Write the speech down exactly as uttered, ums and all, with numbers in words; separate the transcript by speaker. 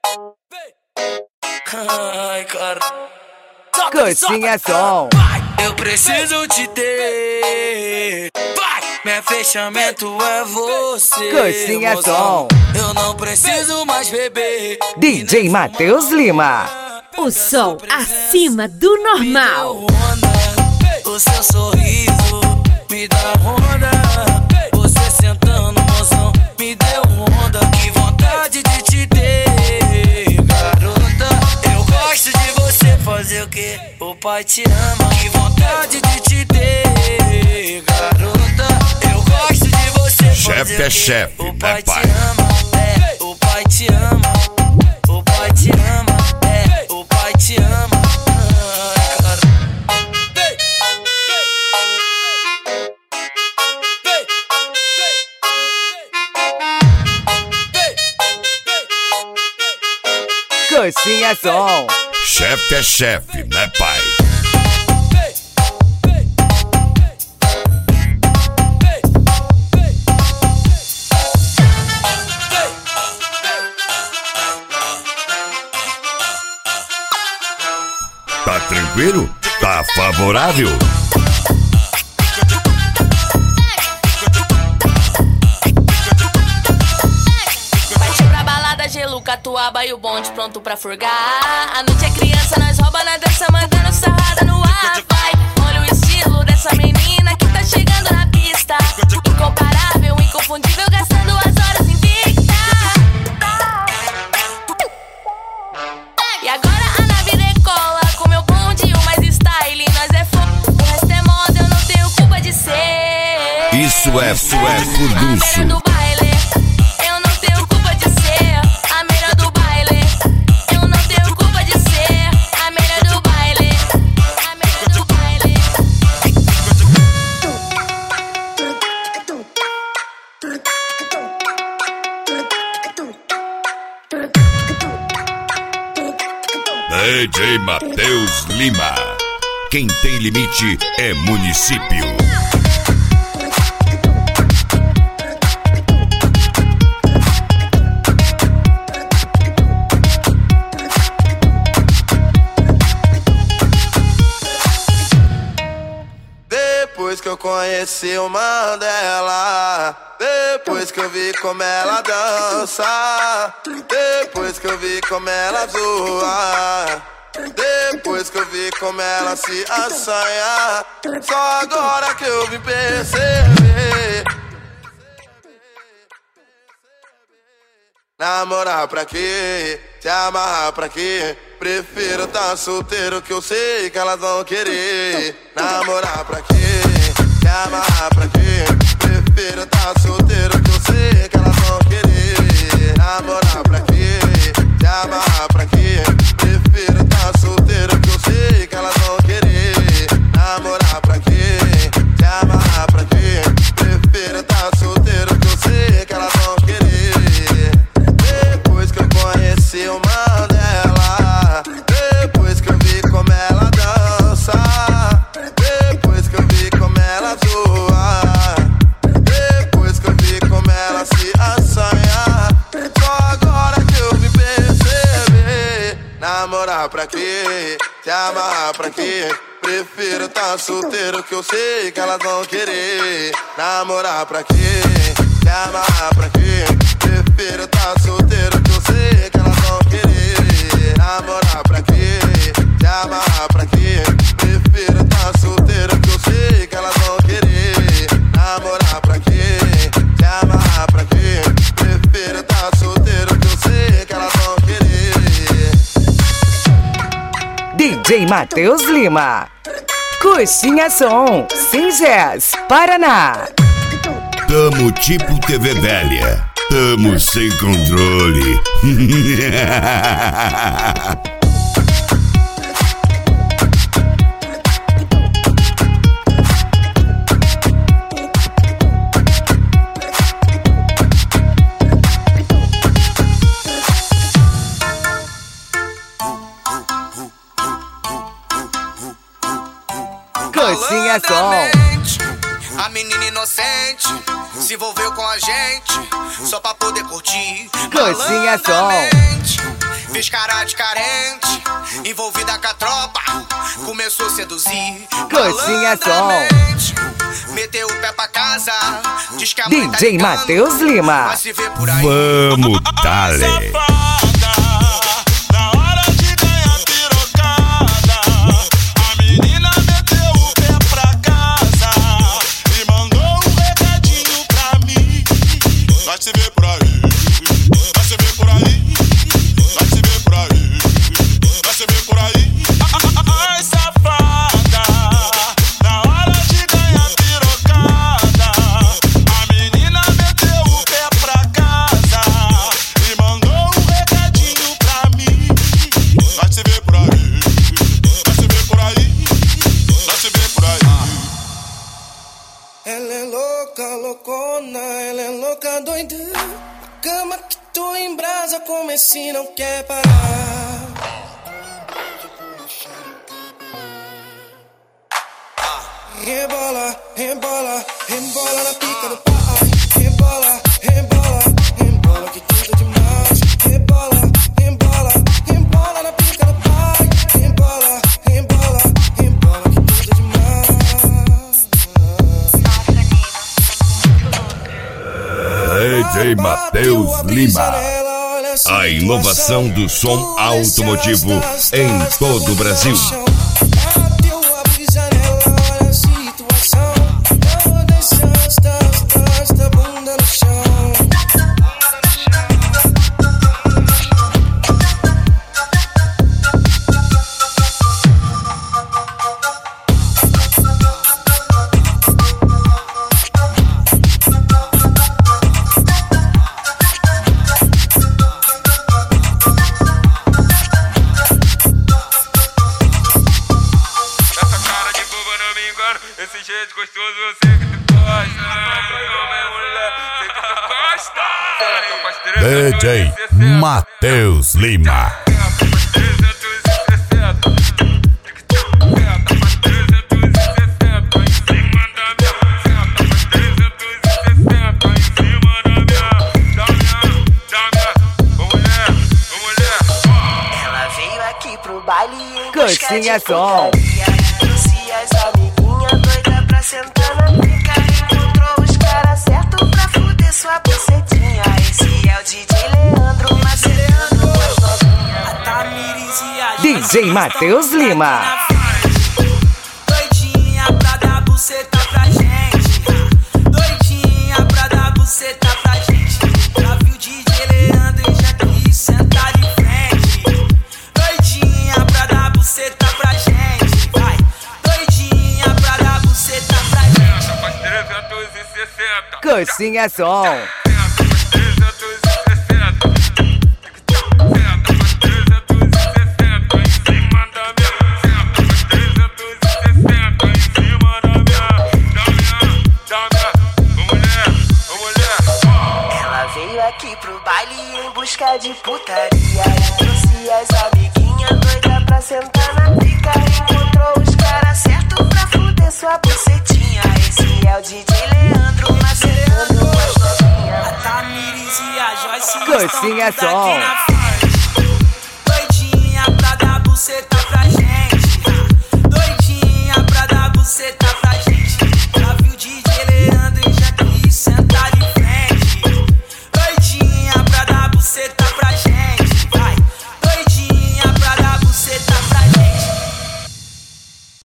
Speaker 1: Ai, cara.
Speaker 2: Coxinha som.
Speaker 1: Eu preciso te ter. Vai! Meu fechamento é você.
Speaker 2: Coxinha
Speaker 1: mozão.
Speaker 2: som.
Speaker 1: Eu não preciso mais beber.
Speaker 2: D J Matheus Lima.
Speaker 3: O som acima do normal.
Speaker 1: Me deu onda, o seu sorriso me dá onda. Você sentando, mozão, me deu onda. Que vontade de te ter, garota. Eu gosto de você fazer o que o pai te ama. Que vontade de te ter, garota. Eu gosto de você
Speaker 4: Chefe
Speaker 1: fazer
Speaker 4: é
Speaker 1: o que
Speaker 4: chefe,
Speaker 1: o
Speaker 4: né,
Speaker 1: pai
Speaker 4: pai?
Speaker 1: te ama. É, o pai te ama. O pai te ama. É, o pai te ama. Ai, cara.
Speaker 2: Coxinha som.
Speaker 4: Chefe é chefe, né, pai? Tá tranquilo? Tá favorável?
Speaker 5: Partiu pra balada, gelo, catuaba e o bonde pronto pra furgar. A noite é criança, nós rouba na dança, mandando sarrada no ar. Vai, olha o estilo dessa menina que tá chegando na pista. Incomparável, inconfundível, gastando as horas invicta. E agora a nave decola com meu bonde e o mais style. Nós é fogo, o resto é moda, eu não tenho culpa de ser.
Speaker 4: Isso é, isso é
Speaker 5: A
Speaker 4: furdunço.
Speaker 5: melhor do baile, eu não tenho culpa de ser. A melhor do baile, eu não tenho culpa de ser. A melhor do baile, a melhor do baile.
Speaker 4: D J Matheus Lima. Quem tem limite é município.
Speaker 6: Depois que eu conheci o Mandela, depois que eu vi como ela dança, depois que eu vi como ela zoa, depois que eu vi como ela se assanha, só agora que eu vim perceber. Namorar pra quê? Se amarrar pra quê? Prefiro tá solteiro que eu sei que elas vão querer. Namorar pra quê? Se amarrar pra quê? Prefiro tá solteiro que eu sei que elas vão querer. Namorar pra quê? Se amarrar pra quê? Prefiro tá solteiro que eu sei que elas vão querer. Namorar pra quê? Se amarrar pra quê? Prefiro tá solteiro que eu sei que elas vão querer. Depois que eu conheci o Mandela, depois que eu vi como ela dança, depois que eu vi como ela zoa, depois que eu vi como ela se assanha, só agora que eu vim perceber. Namorar pra quê? Se amarrar pra quê? Prefiro tá solteiro que eu sei que elas vão querer. Namorar pra quê? Se amarrar pra quê? Prefiro tá solteiro que eu sei que elas vão querer. Namorar pra quê? Se amarrar pra quê? Prefiro tá solteiro que eu sei que elas vão querer. Namorar pra quê? Se amarrar pra quê? Prefiro tá solteiro que eu sei que elas vão querer.
Speaker 2: D J Matheus Lima. Coxinha som. Singés, Paraná.
Speaker 4: Tamo tipo T V velha. Tamo sem controle.
Speaker 2: Coxinha som.
Speaker 7: Malandamente, a menina inocente se envolveu com a gente só pra poder curtir.
Speaker 2: Coxinha som.
Speaker 7: Malandamente, fiz cara de carente, envolvida com a tropa, começou a seduzir.
Speaker 2: Coxinha Som.
Speaker 7: Meteu o pé pra casa, diz que a mãe
Speaker 2: D J
Speaker 7: tá
Speaker 2: Matheus Lima.
Speaker 7: vai se ver por aí.
Speaker 4: Vamos, dale.
Speaker 8: Ela é louca, loucona, ela é louca, doida. A cama que tu embrasa, como esse não quer parar. Rebola, rebola, rebola na pica do pai. Rebola, rebola, rebola que tudo demais. Rebola, rebola, rebola na pica do pai. Rebola, rebola, rebola que tudo demais.
Speaker 4: D J Matheus Lima. A inovação do som automotivo em todo o Brasil.
Speaker 9: Esse jeito gostoso, eu sei que tu gosta. Sei que tu gosta.
Speaker 4: D J Matheus Lima.
Speaker 10: Ela veio aqui pro baile em
Speaker 2: Coxinha Som.
Speaker 10: Sentar na pica, encontrou os caras certos pra fuder sua bucetinha. Esse é o D J Leandro, macerando as novinhas.
Speaker 2: D J Matheus Lima.
Speaker 1: Doidinha pra dar buceta pra gente. Doidinha pra dar buceta pra gente. Já viu o D J Leandro e já quis sentar de frente. Doidinha pra dar buceta pra gente.
Speaker 2: Coxinha Som.
Speaker 10: Ela veio aqui pro baile em busca de putaria. Trouxe as amiguinhas doidas pra sentar na pica. Encontrou os caras certos pra fuder sua bucetinha. Esse é o D J Leandro, macerando as novinhas.
Speaker 1: A Tamires e a Joyce
Speaker 2: Coxinha Som.